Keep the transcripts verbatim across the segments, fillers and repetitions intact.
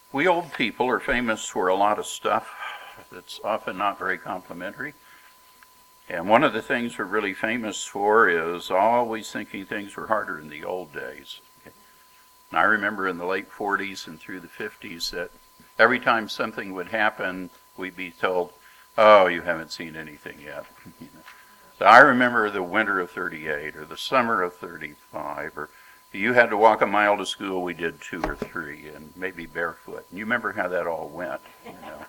We old people are famous for a lot of stuff that's often not very complimentary. And one of the things we're really famous for is always thinking things were harder in the old days. Okay. And I remember in the late forties and through the fifties that every time something would happen, we'd be told, oh, you haven't seen anything yet. You know. So I remember the winter of thirty-eight or the summer of thirty-five, or you had to walk a mile to school, we did two or three, and maybe barefoot. And you remember how that all went, you know.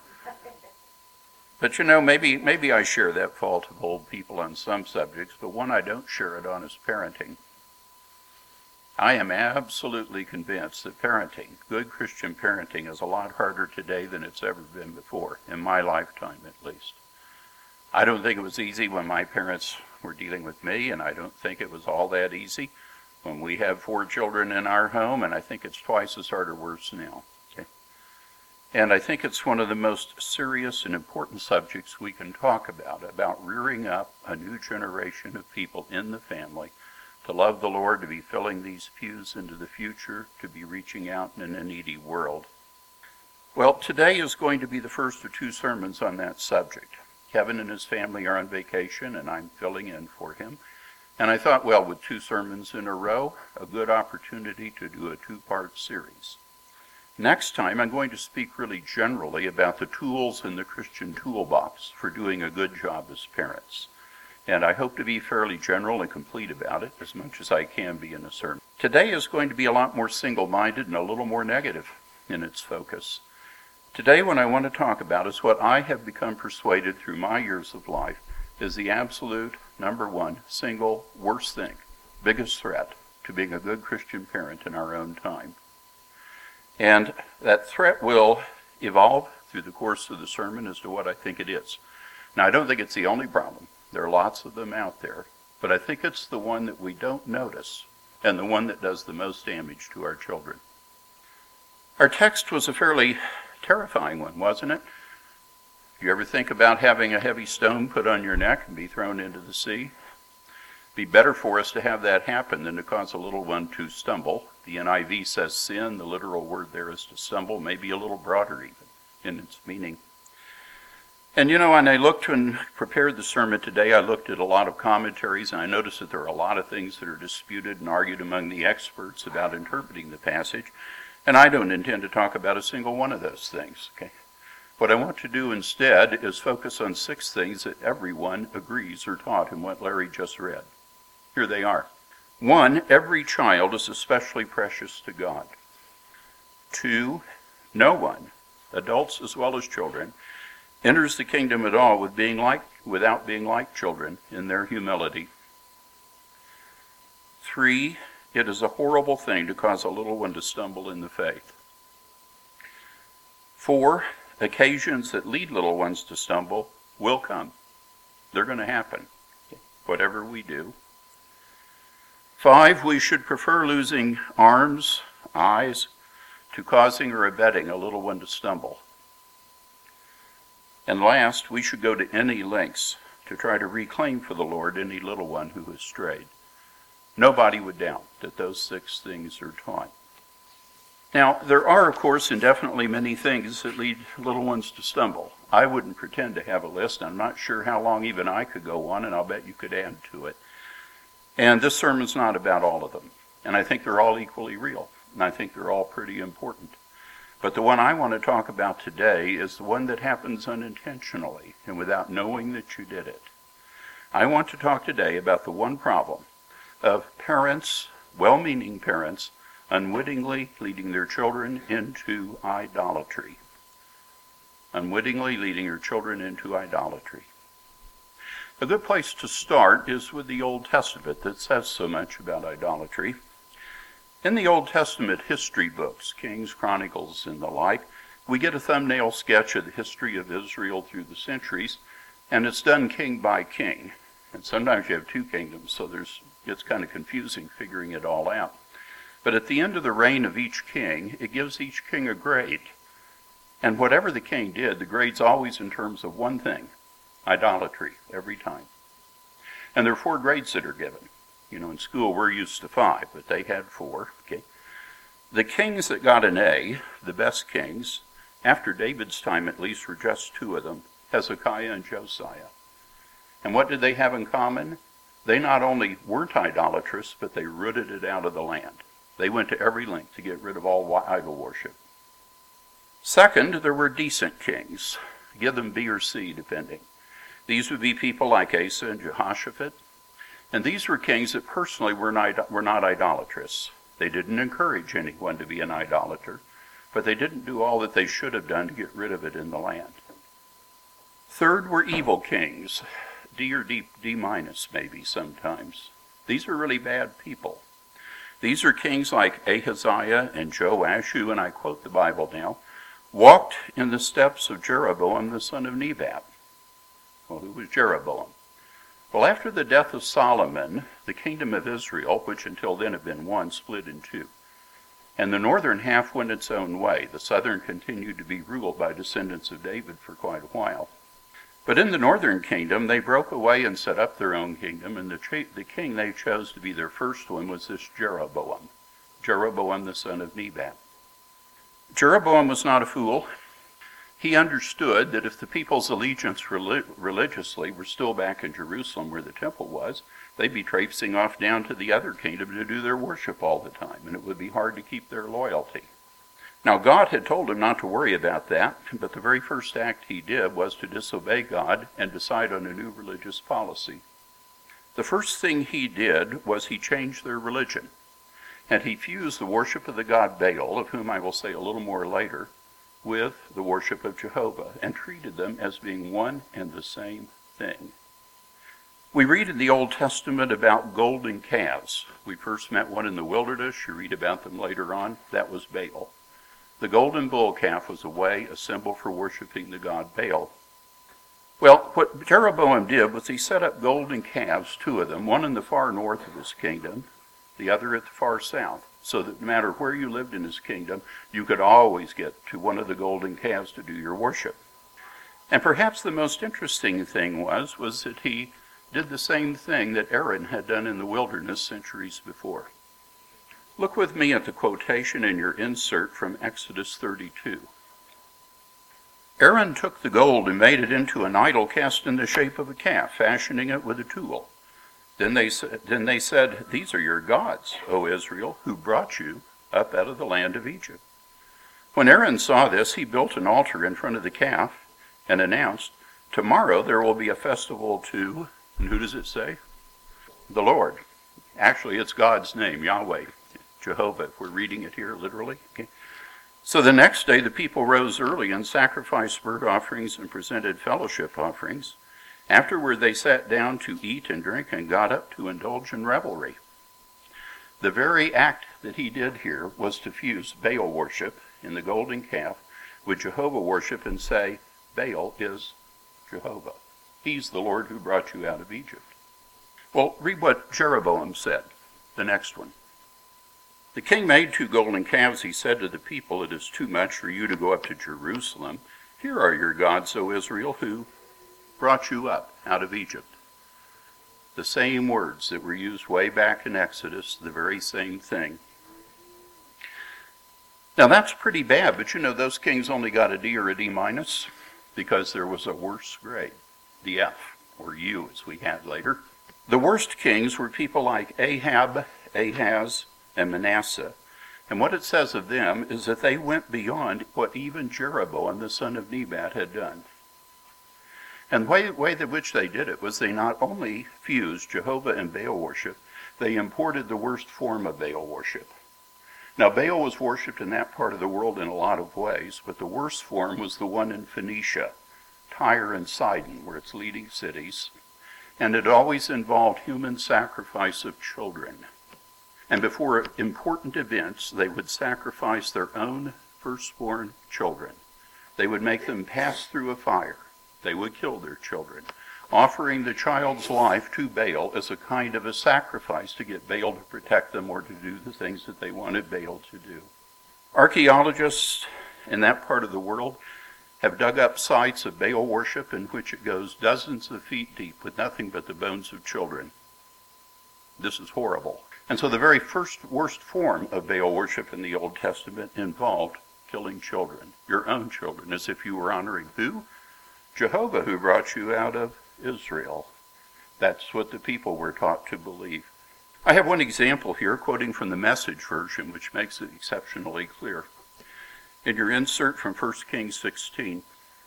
But you know, maybe maybe I share that fault of old people on some subjects, but one I don't share it on is parenting. I am absolutely convinced that parenting, good Christian parenting, is a lot harder today than it's ever been before, in my lifetime at least. I don't think it was easy when my parents were dealing with me, and I don't think it was all that easy when we have four children in our home, and I think it's twice as hard or worse now. Okay? And I think it's one of the most serious and important subjects we can talk about, about rearing up a new generation of people in the family to love the Lord, to be filling these pews into the future, to be reaching out in a needy world. Well, today is going to be the first of two sermons on that subject. Kevin and his family are on vacation, and I'm filling in for him. And I thought, well, with two sermons in a row, a good opportunity to do a two-part series. Next time, I'm going to speak really generally about the tools in the Christian toolbox for doing a good job as parents. And I hope to be fairly general and complete about it, as much as I can be in a sermon. Today is going to be a lot more single-minded and a little more negative in its focus. Today, what I want to talk about is what I have become persuaded through my years of life is the absolute number one, single, worst thing, biggest threat to being a good Christian parent in our own time. And that threat will evolve through the course of the sermon as to what I think it is. Now, I don't think it's the only problem. There are lots of them out there. But I think it's the one that we don't notice and the one that does the most damage to our children. Our text was a fairly terrifying one, wasn't it? Do you ever think about having a heavy stone put on your neck and be thrown into the sea? It'd be better for us to have that happen than to cause a little one to stumble. The N I V says sin. The literal word there is to stumble, maybe a little broader even in its meaning. And you know, when I looked and prepared the sermon today, I looked at a lot of commentaries, and I noticed that there are a lot of things that are disputed and argued among the experts about interpreting the passage. And I don't intend to talk about a single one of those things, okay? What I want to do instead is focus on six things that everyone agrees are taught in what Larry just read. Here they are. One, every child is especially precious to God. Two, no one, adults as well as children, enters the kingdom at all with being like, without being like children in their humility. Three, it is a horrible thing to cause a little one to stumble in the faith. Four, occasions that lead little ones to stumble will come. They're going to happen, whatever we do. Five, we should prefer losing arms, eyes, to causing or abetting a little one to stumble. And last, we should go to any lengths to try to reclaim for the Lord any little one who has strayed. Nobody would doubt that those six things are taught. Now, there are, of course, indefinitely many things that lead little ones to stumble. I wouldn't pretend to have a list. I'm not sure how long even I could go on, and I'll bet you could add to it. And this sermon's not about all of them. And I think they're all equally real, and I think they're all pretty important. But the one I want to talk about today is the one that happens unintentionally and without knowing that you did it. I want to talk today about the one problem of parents, well-meaning parents, unwittingly leading their children into idolatry. Unwittingly leading your children into idolatry. A good place to start is with the Old Testament that says so much about idolatry. In the Old Testament history books, Kings, Chronicles, and the like, we get a thumbnail sketch of the history of Israel through the centuries, and it's done king by king. And sometimes you have two kingdoms, so there's it's kind of confusing figuring it all out. But at the end of the reign of each king, it gives each king a grade. And whatever the king did, the grade's always in terms of one thing, idolatry, every time. And there are four grades that are given. You know, in school we're used to five, but they had four. Okay. The kings that got an A, the best kings, after David's time at least, were just two of them, Hezekiah and Josiah. And what did they have in common? They not only weren't idolatrous, but they rooted it out of the land. They went to every length to get rid of all idol worship. Second, there were decent kings. Give them B or C, depending. These would be people like Asa and Jehoshaphat. And these were kings that personally were not, were not idolatrous. They didn't encourage anyone to be an idolater, but they didn't do all that they should have done to get rid of it in the land. Third were evil kings. D or D, D minus maybe sometimes. These are really bad people. These are kings like Ahaziah and Joash, who, and I quote the Bible now, walked in the steps of Jeroboam the son of Nebat. Well, who was Jeroboam? Well, after the death of Solomon, the kingdom of Israel, which until then had been one, split in two. And the northern half went its own way. The southern continued to be ruled by descendants of David for quite a while. But in the northern kingdom, they broke away and set up their own kingdom, and the, cha- the king they chose to be their first one was this Jeroboam, Jeroboam the son of Nebat. Jeroboam was not a fool. He understood that if the people's allegiance relig- religiously were still back in Jerusalem where the temple was, they'd be traipsing off down to the other kingdom to do their worship all the time, and it would be hard to keep their loyalty. Now, God had told him not to worry about that, but the very first act he did was to disobey God and decide on a new religious policy. The first thing he did was he changed their religion, and he fused the worship of the god Baal, of whom I will say a little more later, with the worship of Jehovah, and treated them as being one and the same thing. We read in the Old Testament about golden calves. We first met one in the wilderness. You read about them later on. That was Baal. The golden bull calf was a way, a symbol for worshiping the god Baal. Well, what Jeroboam did was he set up golden calves, two of them, one in the far north of his kingdom, the other at the far south, so that no matter where you lived in his kingdom, you could always get to one of the golden calves to do your worship. And perhaps the most interesting thing was, was that he did the same thing that Aaron had done in the wilderness centuries before. Look with me at the quotation in your insert from Exodus thirty-two. Aaron took the gold and made it into an idol cast in the shape of a calf, fashioning it with a tool. Then they, then they said, "These are your gods, O Israel, who brought you up out of the land of Egypt." When Aaron saw this, he built an altar in front of the calf and announced, "Tomorrow there will be a festival to," and who does it say? The Lord. Actually, it's God's name, Yahweh, Jehovah, if we're reading it here literally. Okay. So the next day the people rose early and sacrificed burnt offerings and presented fellowship offerings. Afterward they sat down to eat and drink and got up to indulge in revelry. The very act that he did here was to fuse Baal worship in the golden calf with Jehovah worship and say, Baal is Jehovah. He's the Lord who brought you out of Egypt. Well, read what Jeroboam said, the next one. The king made two golden calves. He said to the people, "It is too much for you to go up to Jerusalem. Here are your gods, O Israel, who brought you up out of Egypt." The same words that were used way back in Exodus, the very same thing. Now that's pretty bad, but you know those kings only got a D or a D minus because there was a worse grade, the F, or U as we had later. The worst kings were people like Ahab, Ahaz, and Manasseh. And what it says of them is that they went beyond what even Jeroboam, the son of Nebat, had done. And the way, way in which they did it was they not only fused Jehovah and Baal worship, they imported the worst form of Baal worship. Now, Baal was worshipped in that part of the world in a lot of ways, but the worst form was the one in Phoenicia, Tyre and Sidon, were its leading cities. And it always involved human sacrifice of children. And before important events, they would sacrifice their own firstborn children. They would make them pass through a fire. They would kill their children, offering the child's life to Baal as a kind of a sacrifice to get Baal to protect them or to do the things that they wanted Baal to do. Archaeologists in that part of the world have dug up sites of Baal worship in which it goes dozens of feet deep with nothing but the bones of children. This is horrible. And so the very first worst form of Baal worship in the Old Testament involved killing children, your own children, as if you were honoring who? Jehovah, who brought you out of Israel. That's what the people were taught to believe. I have one example here, quoting from the Message version, which makes it exceptionally clear. In your insert from First Kings sixteen,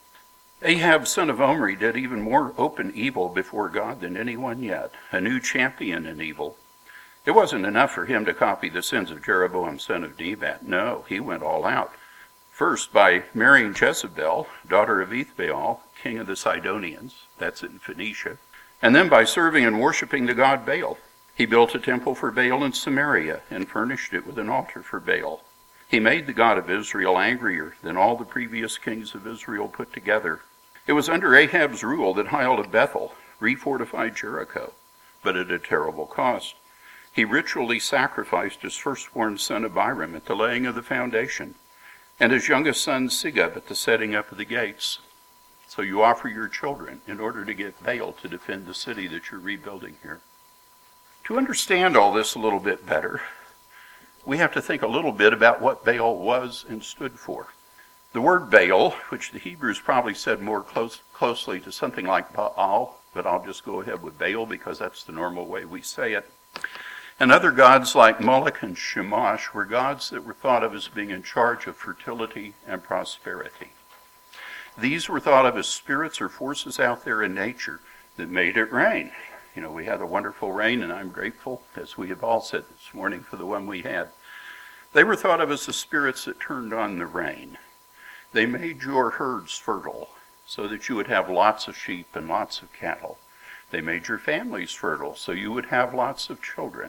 Ahab, son of Omri, did even more open evil before God than anyone yet, a new champion in evil. It wasn't enough for him to copy the sins of Jeroboam, son of Nebat. No, he went all out. First, by marrying Jezebel, daughter of Ethbaal, king of the Sidonians, that's in Phoenicia, and then by serving and worshiping the god Baal. He built a temple for Baal in Samaria and furnished it with an altar for Baal. He made the God of Israel angrier than all the previous kings of Israel put together. It was under Ahab's rule that Hiel of Bethel refortified Jericho, but at a terrible cost. He ritually sacrificed his firstborn son Abiram at the laying of the foundation, and his youngest son Segub at the setting up of the gates. So you offer your children in order to get Baal to defend the city that you're rebuilding here. To understand all this a little bit better, we have to think a little bit about what Baal was and stood for. The word Baal, which the Hebrews probably said more close, closely to something like Baal, but I'll just go ahead with Baal because that's the normal way we say it. And other gods like Moloch and Shamash were gods that were thought of as being in charge of fertility and prosperity. These were thought of as spirits or forces out there in nature that made it rain. You know, we had a wonderful rain, and I'm grateful, as we have all said this morning, for the one we had. They were thought of as the spirits that turned on the rain. They made your herds fertile so that you would have lots of sheep and lots of cattle. They made your families fertile so you would have lots of children.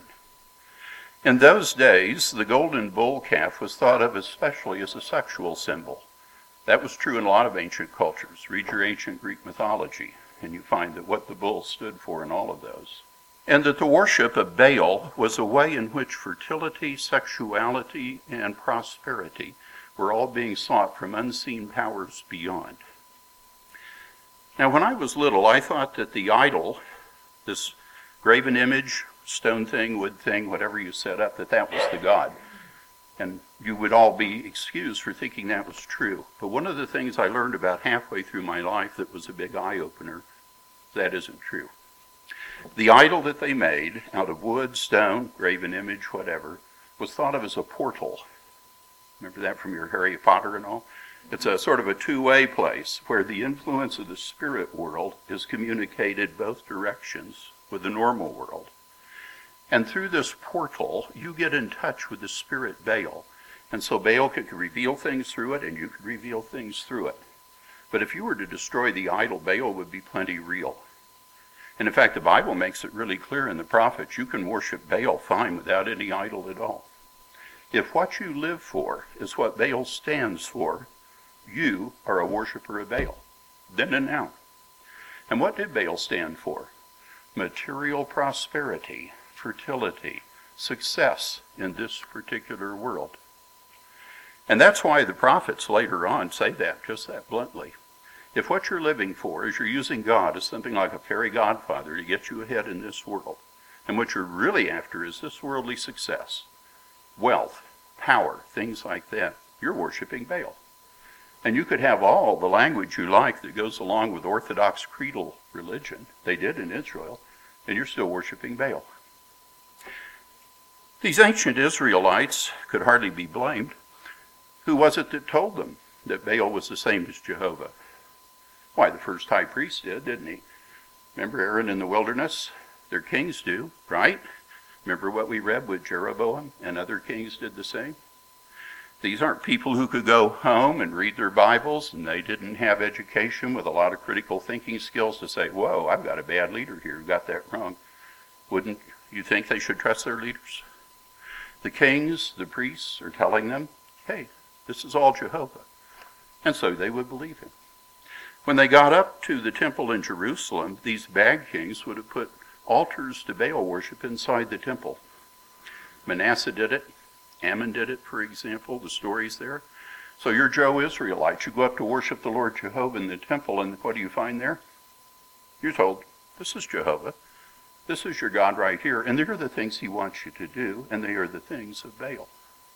In those days, the golden bull calf was thought of especially as a sexual symbol. That was true in a lot of ancient cultures. Read your ancient Greek mythology, and you find that what the bull stood for in all of those. And that the worship of Baal was a way in which fertility, sexuality, and prosperity were all being sought from unseen powers beyond. Now, when I was little, I thought that the idol, this graven image, stone thing, wood thing, whatever you set up, that that was the god. And you would all be excused for thinking that was true. But one of the things I learned about halfway through my life that was a big eye-opener, that isn't true. The idol that they made out of wood, stone, graven image, whatever, was thought of as a portal. Remember that from your Harry Potter and all? It's a sort of a two-way place where the influence of the spirit world is communicated both directions with the normal world. And through this portal, you get in touch with the spirit Baal. And so Baal could reveal things through it, and you could reveal things through it. But if you were to destroy the idol, Baal would be plenty real. And in fact, the Bible makes it really clear in the prophets, you can worship Baal fine without any idol at all. If what you live for is what Baal stands for, you are a worshiper of Baal, then and now. And what did Baal stand for? Material prosperity, fertility, success in this particular world. And that's why the prophets later on say that, just that bluntly. If what you're living for is you're using God as something like a fairy godfather to get you ahead in this world, and what you're really after is this worldly success, wealth, power, things like that, you're worshiping Baal. And you could have all the language you like that goes along with Orthodox creedal religion. They did in Israel, and you're still worshiping Baal. These ancient Israelites could hardly be blamed. Who was it that told them that Baal was the same as Jehovah? Why, the first high priest did, didn't he? Remember Aaron in the wilderness? Their kings do, right? Remember what we read with Jeroboam and other kings did the same? These aren't people who could go home and read their Bibles, and they didn't have education with a lot of critical thinking skills to say, whoa, I've got a bad leader here who got that wrong. Wouldn't you think they should trust their leaders? The kings, the priests are telling them, hey, this is all Jehovah. And so they would believe him. When they got up to the temple in Jerusalem, these bad kings would have put altars to Baal worship inside the temple. Manasseh did it. Ammon did it, for example. The story's there. So you're Joe Israelites. You go up to worship the Lord Jehovah in the temple, and what do you find there? You're told, this is Jehovah. This is your God right here, and they're the things he wants you to do, and they are the things of Baal.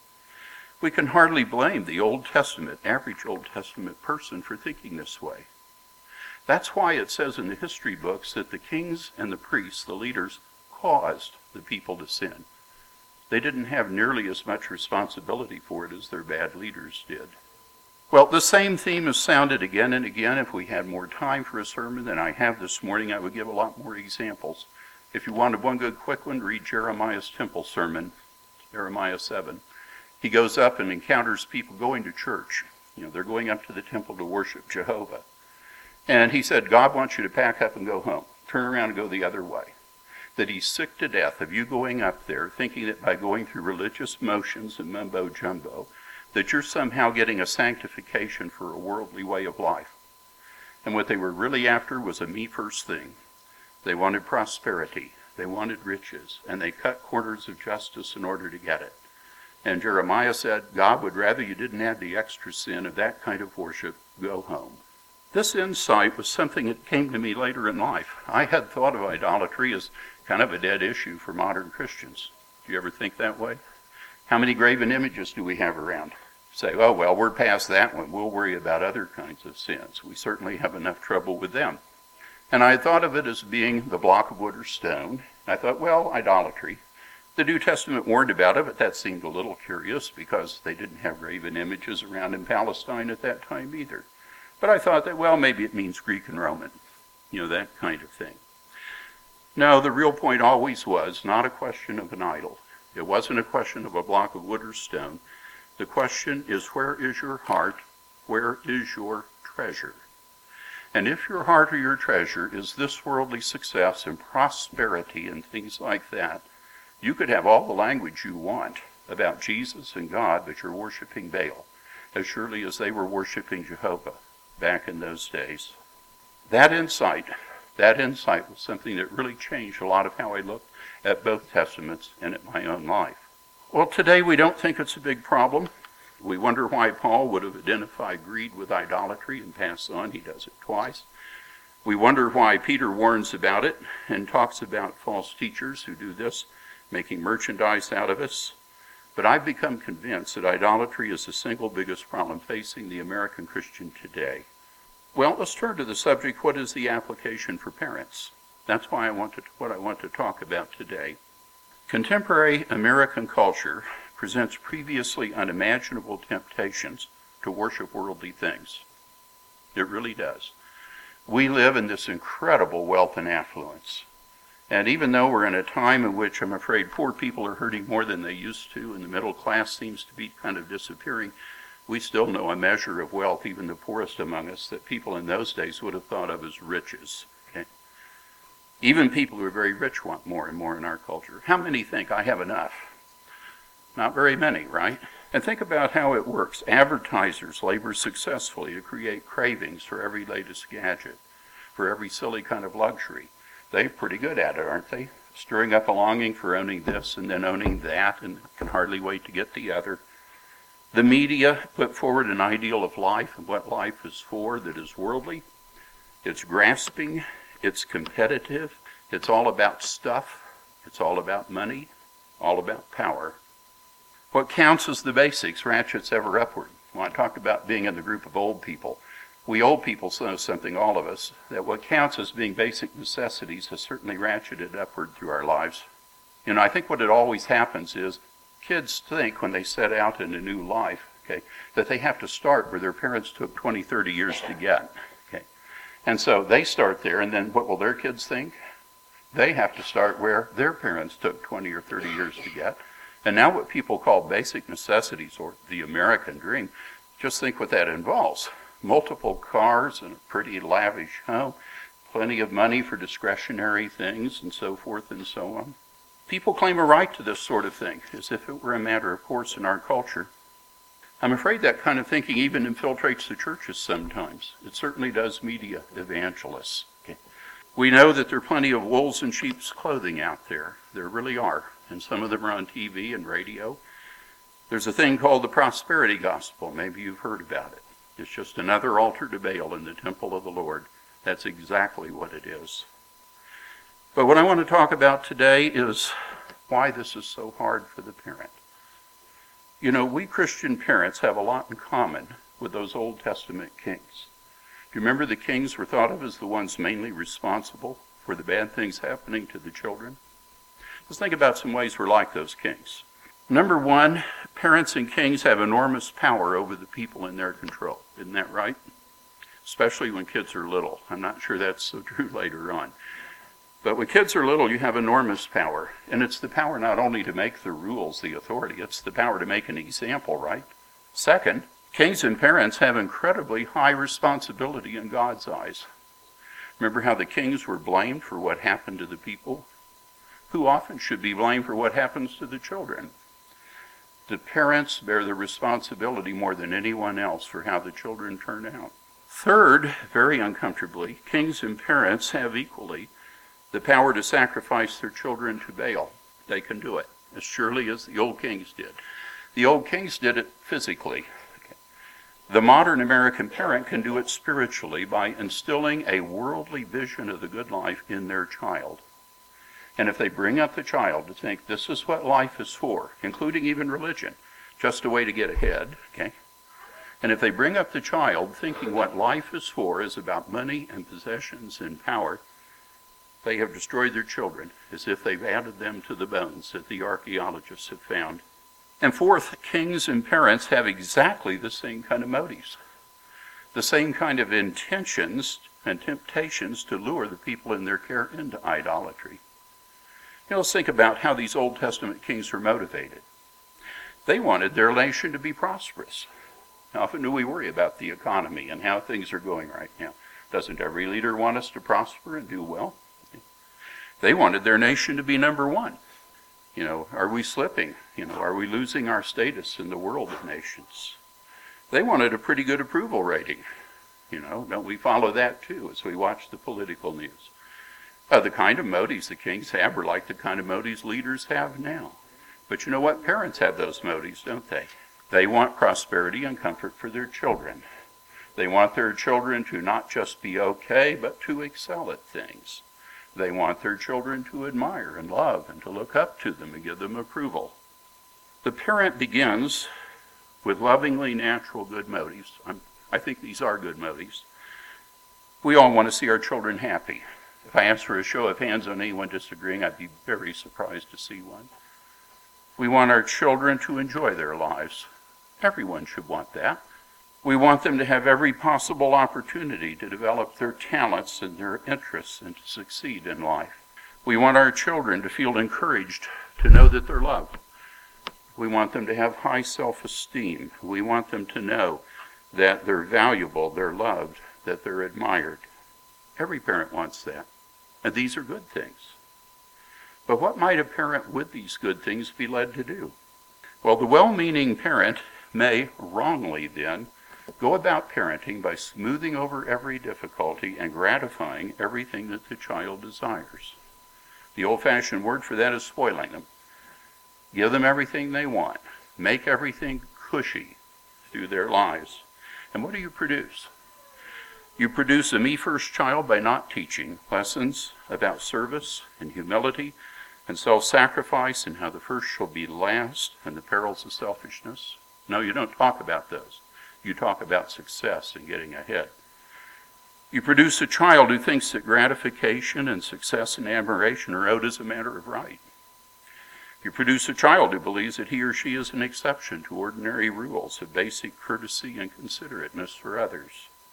We can hardly blame the Old Testament, average Old Testament person for thinking this way. That's why it says in the history books that the kings and the priests, the leaders, caused the people to sin. They didn't have nearly as much responsibility for it as their bad leaders did. Well, the same theme is sounded again and again. If we had more time for a sermon than I have this morning, I would give a lot more examples. If you wanted one good quick one, read Jeremiah's temple sermon, Jeremiah seven. He goes up and encounters people going to church. You know, they're going up to the temple to worship Jehovah. And he said, God wants you to pack up and go home. Turn around and go the other way. That he's sick to death of you going up there thinking that by going through religious motions and mumbo jumbo, that you're somehow getting a sanctification for a worldly way of life. And what they were really after was a me first thing. They wanted prosperity. They wanted riches. And they cut corners of justice in order to get it. And Jeremiah said, God would rather you didn't add the extra sin of that kind of worship. Go home. This insight was something that came to me later in life. I had thought of idolatry as kind of a dead issue for modern Christians. Do you ever think that way? How many graven images do we have around? Say, oh, well, we're past that one. We'll worry about other kinds of sins. We certainly have enough trouble with them. And I thought of it as being the block of wood or stone. I thought, well, idolatry. The New Testament warned about it, but that seemed a little curious because they didn't have graven images around in Palestine at that time either. But I thought that, well, maybe it means Greek and Roman. You know, that kind of thing. No, the real point always was not a question of an idol. It wasn't a question of a block of wood or stone. The question is, where is your heart? Where is your treasure? And if your heart or your treasure is this worldly success and prosperity and things like that, you could have all the language you want about Jesus and God, but you're worshiping Baal, as surely as they were worshiping Jehovah back in those days. That insight, that insight was something that really changed a lot of how I looked at both Testaments and at my own life. Well, today we don't think it's a big problem. We wonder why Paul would have identified greed with idolatry and passed on. He does it twice. We wonder why Peter warns about it and talks about false teachers who do this, making merchandise out of us. But I've become convinced that idolatry is the single biggest problem facing the American Christian today. Well, let's turn to the subject, what is the application for parents? That's why I want to, what I want to talk about today. Contemporary American culture presents previously unimaginable temptations to worship worldly things. It really does. We live in this incredible wealth and affluence. And even though we're in a time in which I'm afraid poor people are hurting more than they used to, and the middle class seems to be kind of disappearing, we still know a measure of wealth, even the poorest among us, that people in those days would have thought of as riches. Okay? Even people who are very rich want more and more in our culture. How many think I have enough? Not very many, right? And think about how it works. Advertisers labor successfully to create cravings for every latest gadget, for every silly kind of luxury. They're pretty good at it, aren't they? Stirring up a longing for owning this and then owning that, and can hardly wait to get the other. The media put forward an ideal of life and what life is for that is worldly. It's grasping. It's competitive. It's all about stuff. It's all about money. All about power. What counts as the basics ratchets ever upward. Well, I talked about being in the group of old people. We old people know something, all of us, that what counts as being basic necessities has certainly ratcheted upward through our lives. You know, I think what it always happens is kids think when they set out in a new life, okay, that they have to start where their parents took twenty, thirty years to get. Okay, and so they start there, and then what will their kids think? They have to start where their parents took twenty or thirty years to get. And now what people call basic necessities, or the American dream, just think what that involves. Multiple cars and a pretty lavish home, plenty of money for discretionary things, and so forth and so on. People claim a right to this sort of thing, as if it were a matter of course in our culture. I'm afraid that kind of thinking even infiltrates the churches sometimes. It certainly does media evangelists. Okay. We know that there are plenty of wolves in sheep's clothing out there. There really are. And some of them are on T V and radio. There's a thing called the prosperity gospel. Maybe you've heard about it. It's just another altar to Baal in the temple of the Lord. That's exactly what it is. But what I want to talk about today is why this is so hard for the parent. You know, we Christian parents have a lot in common with those Old Testament kings. Do you remember the kings were thought of as the ones mainly responsible for the bad things happening to the children? Let's think about some ways we're like those kings. Number one, parents and kings have enormous power over the people in their control. Isn't that right? Especially when kids are little. I'm not sure that's so true later on. But when kids are little, you have enormous power. And it's the power not only to make the rules the authority, it's the power to make an example, right? Second, kings and parents have incredibly high responsibility in God's eyes. Remember how the kings were blamed for what happened to the people? Who often should be blamed for what happens to the children? The parents bear the responsibility more than anyone else for how the children turn out. Third, very uncomfortably, kings and parents have equally the power to sacrifice their children to Baal. They can do it, as surely as the old kings did. The old kings did it physically. The modern American parent can do it spiritually by instilling a worldly vision of the good life in their child. And if they bring up the child to think this is what life is for, including even religion, just a way to get ahead, okay? And if they bring up the child thinking what life is for is about money and possessions and power, they have destroyed their children as if they've added them to the bones that the archaeologists have found. And fourth, kings and parents have exactly the same kind of motives, the same kind of intentions and temptations to lure the people in their care into idolatry. You know, let's think about how these Old Testament kings were motivated. They wanted their nation to be prosperous. How often do we worry about the economy and how things are going right now? Doesn't every leader want us to prosper and do well? They wanted their nation to be number one. You know, are we slipping? You know, are we losing our status in the world of nations? They wanted a pretty good approval rating. You know, don't we follow that too as we watch the political news? Uh, the kind of motives the kings have are like the kind of motives leaders have now. But you know what? Parents have those motives, don't they? They want prosperity and comfort for their children. They want their children to not just be okay, but to excel at things. They want their children to admire and love and to look up to them and give them approval. The parent begins with lovingly natural good motives. I'm, I think these are good motives. We all want to see our children happy. If I asked for a show of hands on anyone disagreeing, I'd be very surprised to see one. We want our children to enjoy their lives. Everyone should want that. We want them to have every possible opportunity to develop their talents and their interests and to succeed in life. We want our children to feel encouraged to know that they're loved. We want them to have high self-esteem. We want them to know that they're valuable, they're loved, that they're admired. Every parent wants that. And these are good things. But what might a parent with these good things be led to do? Well, the well-meaning parent may wrongly then go about parenting by smoothing over every difficulty and gratifying everything that the child desires. The old-fashioned word for that is spoiling them. Give them everything they want. Make everything cushy through their lives. And what do you produce? You produce a me-first child by not teaching lessons about service and humility and self-sacrifice and how the first shall be last and the perils of selfishness. No, you don't talk about those. You talk about success and getting ahead. You produce a child who thinks that gratification and success and admiration are owed as a matter of right. You produce a child who believes that he or she is an exception to ordinary rules of basic courtesy and considerateness for others.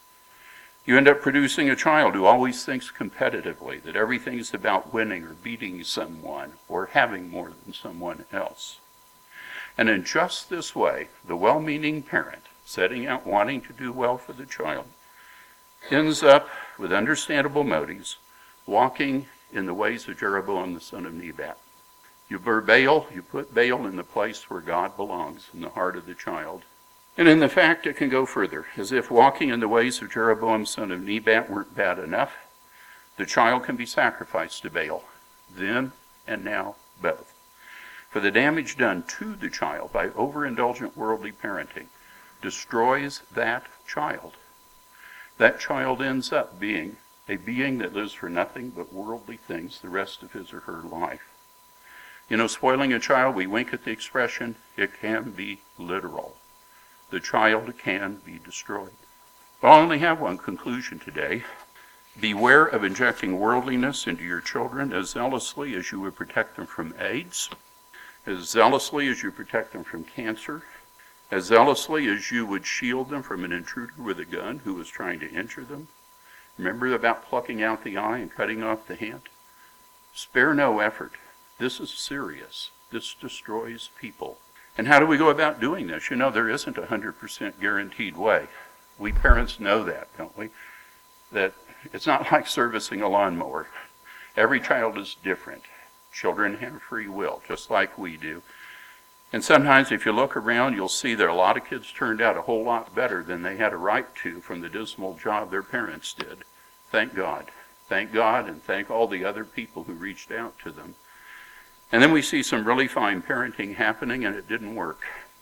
You end up producing a child who always thinks competitively, that everything is about winning or beating someone or having more than someone else. And in just this way, the well-meaning parent, setting out wanting to do well for the child, ends up with understandable motives, walking in the ways of Jeroboam the son of Nebat. You bear Baal, you put Baal in the place where God belongs, in the heart of the child. And in the fact, it can go further. As if walking in the ways of Jeroboam son of Nebat weren't bad enough, the child can be sacrificed to Baal, then and now both. For the damage done to the child by overindulgent worldly parenting destroys that child. That child ends up being a being that lives for nothing but worldly things the rest of his or her life. You know, spoiling a child, we wink at the expression, it can be literal. The child can be destroyed. But I only have one conclusion today. Beware of injecting worldliness into your children as zealously as you would protect them from AIDS, as zealously as you protect them from cancer, as zealously as you would shield them from an intruder with a gun who was trying to injure them. Remember about plucking out the eye and cutting off the hand? Spare no effort. This is serious. This destroys people. And how do we go about doing this? You know, there isn't a one hundred percent guaranteed way. We parents know that, don't we? That it's not like servicing a lawnmower. Every child is different. Children have free will, just like we do. And sometimes if you look around, you'll see that a lot of kids turned out a whole lot better than they had a right to from the dismal job their parents did. Thank God. Thank God, and thank all the other people who reached out to them. And then we see some really fine parenting happening, and it didn't work.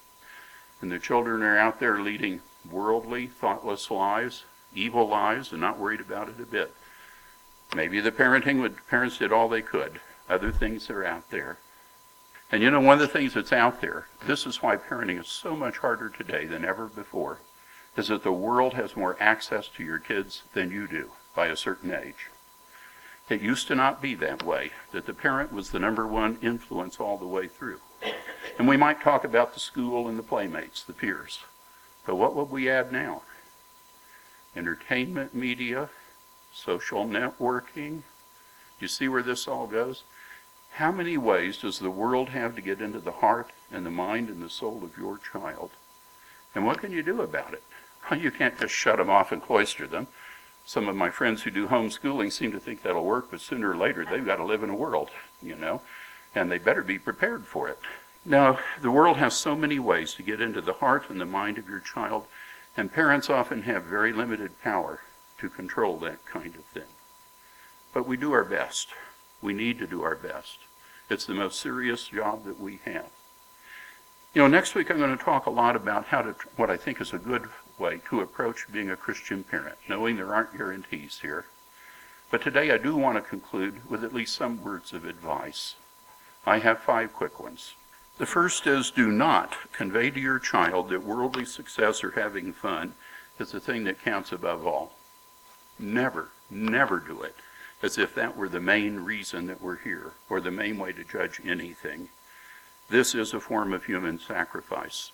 And the children are out there leading worldly, thoughtless lives, evil lives, and not worried about it a bit. Maybe the parenting would, parents did all they could. Other things are out there. And you know, one of the things that's out there, this is why parenting is so much harder today than ever before, is that the world has more access to your kids than you do by a certain age. It used to not be that way, that the parent was the number one influence all the way through. And we might talk about the school and the playmates, the peers. But what would we add now? Entertainment media, social networking. You see where this all goes? How many ways does the world have to get into the heart and the mind and the soul of your child? And what can you do about it? Well, you can't just shut them off and cloister them. Some of my friends who do homeschooling seem to think that'll work, but sooner or later they've got to live in a world, you know, and they better be prepared for it. Now, the world has so many ways to get into the heart and the mind of your child, and parents often have very limited power to control that kind of thing. But we do our best. We need to do our best. It's the most serious job that we have. You know, next week I'm going to talk a lot about how to, what I think is a good way to approach being a Christian parent, knowing there aren't guarantees here. But today I do want to conclude with at least some words of advice. I have five quick ones. The first is, do not convey to your child that worldly success or having fun is the thing that counts above all. Never, never do it as if that were the main reason that we're here, or the main way to judge anything. This is a form of human sacrifice.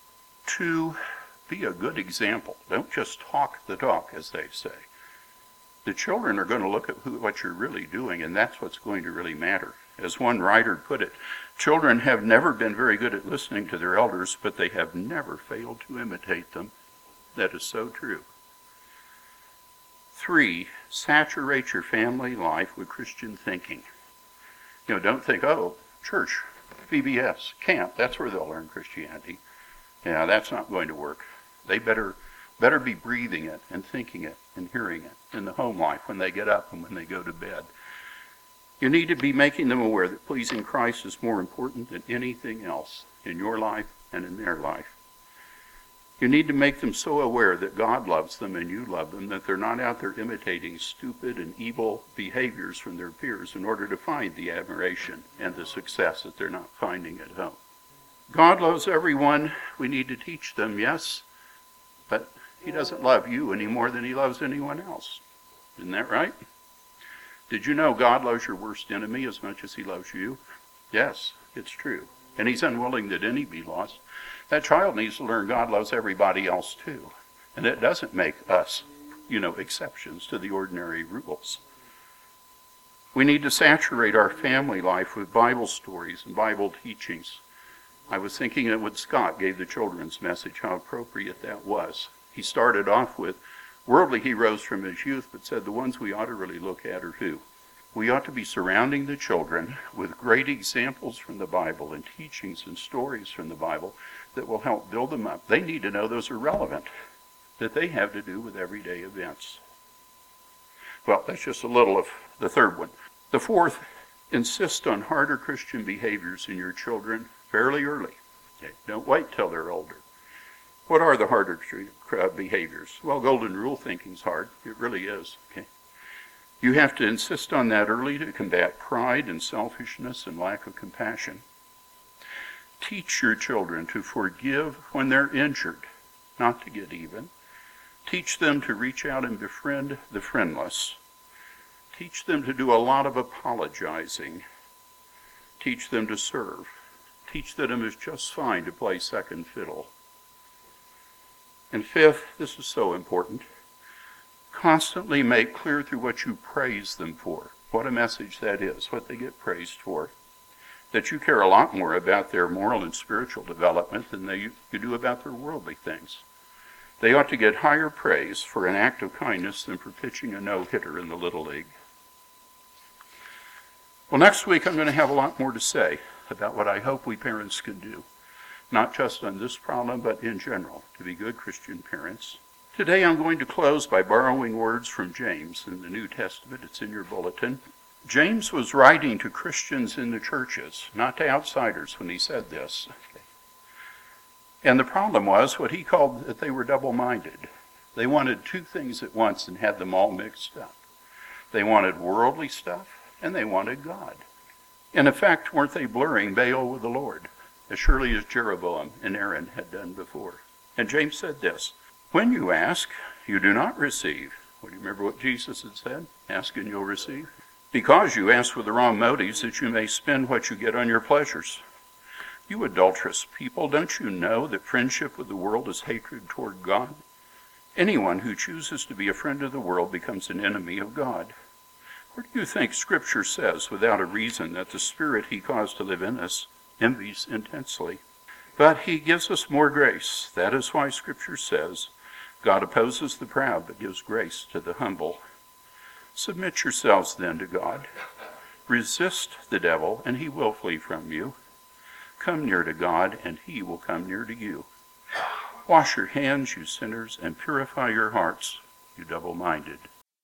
Two, be a good example. Don't just talk the talk, as they say. The children are going to look at who, what you're really doing, and that's what's going to really matter. As one writer put it, children have never been very good at listening to their elders, but they have never failed to imitate them. That is so true. Three, saturate your family life with Christian thinking. You know, don't think, oh, church, V B S, camp, that's where they'll learn Christianity. Yeah, that's not going to work. They better better be breathing it and thinking it and hearing it in the home life when they get up and when they go to bed. You need to be making them aware that pleasing Christ is more important than anything else in your life and in their life. You need to make them so aware that God loves them and you love them, that they're not out there imitating stupid and evil behaviors from their peers in order to find the admiration and the success that they're not finding at home. God loves everyone. We need to teach them, yes, but he doesn't love you any more than he loves anyone else. Isn't that right? Did you know God loves your worst enemy as much as he loves you? Yes, it's true. And he's unwilling that any be lost. That child needs to learn God loves everybody else too. And it doesn't make us, you know, exceptions to the ordinary rules. We need to saturate our family life with Bible stories and Bible teachings. I was thinking that when Scott gave the children's message, how appropriate that was. He started off with worldly heroes from his youth, but said the ones we ought to really look at are who? We ought to be surrounding the children with great examples from the Bible and teachings and stories from the Bible that will help build them up. They need to know those are relevant, that they have to do with everyday events. Well, that's just a little of the third one. The fourth, insist on harder Christian behaviors in your children fairly early. Okay? Don't wait till they're older. What are the harder behaviors? Well, golden rule thinking's hard. It really is. Okay. You have to insist on that early to combat pride and selfishness and lack of compassion. Teach your children to forgive when they're injured, not to get even. Teach them to reach out and befriend the friendless. Teach them to do a lot of apologizing. Teach them to serve. Teach that it is just fine to play second fiddle. And fifth, this is so important, constantly make clear through what you praise them for, what a message that is, what they get praised for, that you care a lot more about their moral and spiritual development than they, you do about their worldly things. They ought to get higher praise for an act of kindness than for pitching a no-hitter in the Little League. Well, next week I'm going to have a lot more to say about what I hope we parents can do, not just on this problem, but in general, to be good Christian parents. Today I'm going to close by borrowing words from James in the New Testament. It's in your bulletin. James was writing to Christians in the churches, not to outsiders when he said this. And the problem was what he called that they were double-minded. They wanted two things at once and had them all mixed up. They wanted worldly stuff and they wanted God. In effect, weren't they blurring Baal with the Lord, as surely as Jeroboam and Aaron had done before? And James said this, when you ask, you do not receive. Well, do you remember what Jesus had said? Ask and you'll receive. Because you ask with the wrong motives, that you may spend what you get on your pleasures. You adulterous people, don't you know that friendship with the world is hatred toward God? Anyone who chooses to be a friend of the world becomes an enemy of God. Where do you think Scripture says, without a reason, that the Spirit he caused to live in us envies intensely? But he gives us more grace. That is why Scripture says, God opposes the proud, but gives grace to the humble. Submit yourselves then to God. Resist the devil, and he will flee from you. Come near to God, and he will come near to you. Wash your hands, you sinners, and purify your hearts, you double-minded.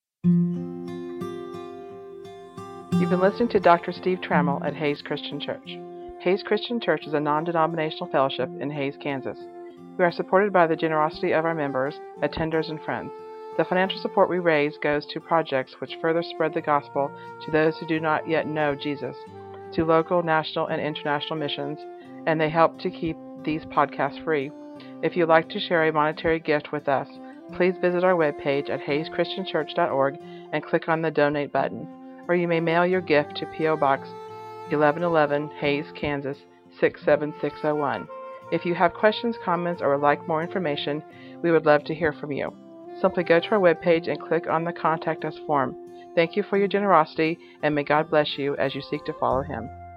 You've been listening to Doctor Steve Trammell at Hays Christian Church. Hays Christian Church is a non-denominational fellowship in Hays, Kansas. We are supported by the generosity of our members, attenders, and friends. The financial support we raise goes to projects which further spread the gospel to those who do not yet know Jesus, to local, national, and international missions, and they help to keep these podcasts free. If you'd like to share a monetary gift with us, please visit our webpage at hays christian church dot org and click on the Donate button, or you may mail your gift to P O Box eleven eleven, Hays, Kansas six seven six zero one. If you have questions, comments, or would like more information, we would love to hear from you. Simply go to our webpage and click on the Contact Us form. Thank you for your generosity, and may God bless you as you seek to follow Him.